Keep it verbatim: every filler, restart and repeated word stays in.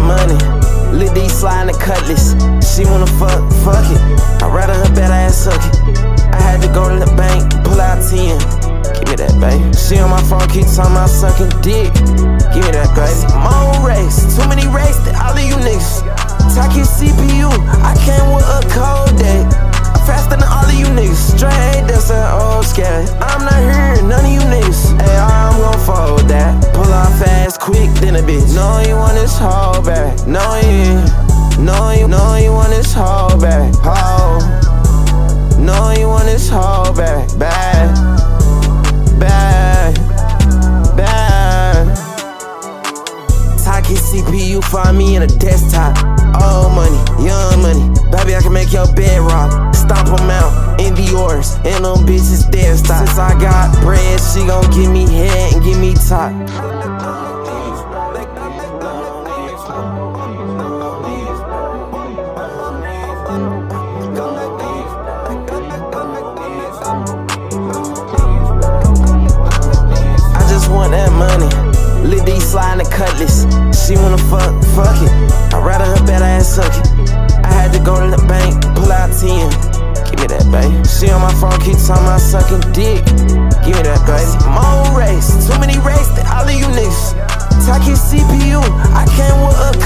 money. Lil D sliding the cutlass. She wanna fuck, fuck it. I'd rather her bad ass suck it. I had to go to the bank, pull out ten. Give me that, baby. She on my phone, keep talking about sucking dick. Give me that, baby. My own race, too many race to all of you niggas. Talking C P U, I came with a cold day. I'm faster than all of you niggas. Straight, that's an old scary. I'm not hearing none of you niggas. Hey, I'm gon' fold that. Pull off fast, quick, then a bitch. No, you want this whole back. No, you, no, you, no, you want this whole back. Whole. No, you want this whole back. Bad, bad, bad. Talking C P U, find me in a desktop. Old money, young money. Baby, I can make your bed rock. Stomp them out in the yours, and them bitches dead stop. Since I got bread, she gon' give me head and give me top. I just want that money. Lil D sliding the cutlass. She wanna fuck, fuck it. I'd rather her bad ass suck it. I had to go to the bank, pull out ten. Give me that, baby. She on my phone, keep talking about sucking dick. Give me that, baby. My own race, too many race to all of you niggas. Talking C P U, I came with a